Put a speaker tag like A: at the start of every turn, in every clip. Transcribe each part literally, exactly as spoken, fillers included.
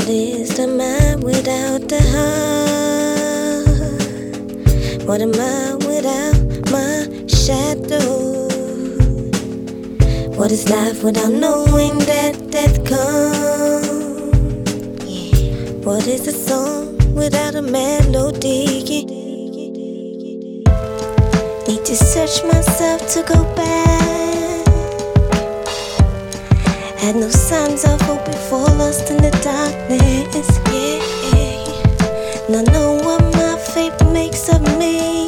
A: What is the mind without the heart? What am I without my shadow? What is life without knowing that death comes? Yeah. What is a song without a melody? Need to search myself to go back. Had no signs of hope before, lost in the darkness. Yeah. Now know what my faith makes of me,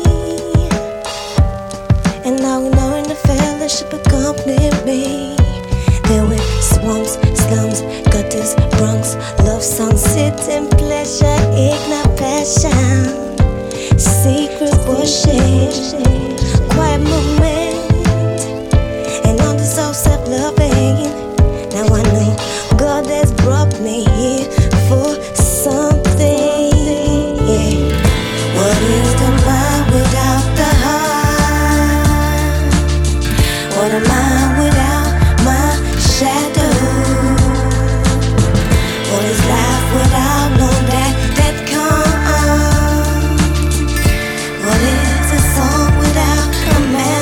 A: and now we know in the fellowship accompany me. There were swamps, slums, gutters, Bronx, love songs, sitting pleasure, ignite passion, secret worship, quiet movement, and all this all self-loving. Now I know God has brought me here for something. Yeah. What is the mind without the heart? What am I without my shadow? What is life without no that that comes? What is a song without a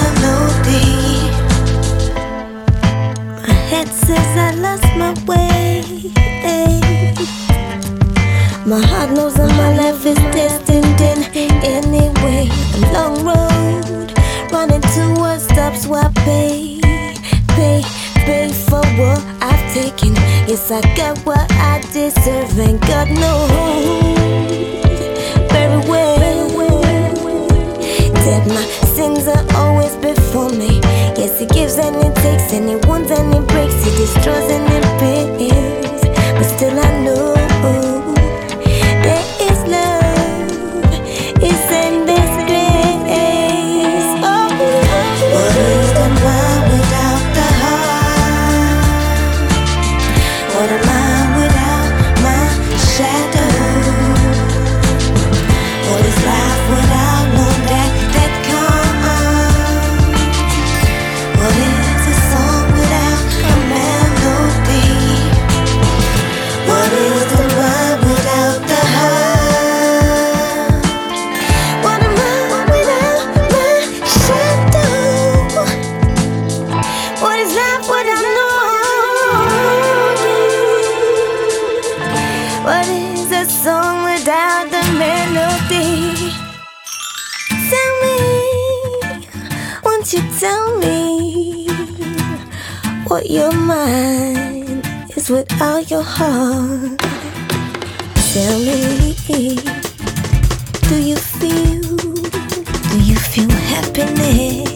A: melody? My head says I lost my way. My heart knows that my life is destined in anyway. A long road running towards stops where I pay, pay, pay for what I've taken. Yes, I got what I deserve, and God knows very well that my sins are always before me. Yes, He gives and He takes, and He wants and He breaks, He destroys and He builds. But still I know there is love, it's in this grace. Oh, what is the mind without the heart? What am I without my shadow? What is life without no that that comes? What is a song without a melody? What is the mind without the heart? What am I without my shadow? What is life without knowing? What is a song without the melody? Tell me, won't you tell me what your mind is without your heart? Tell me, do you feel, do you feel happiness?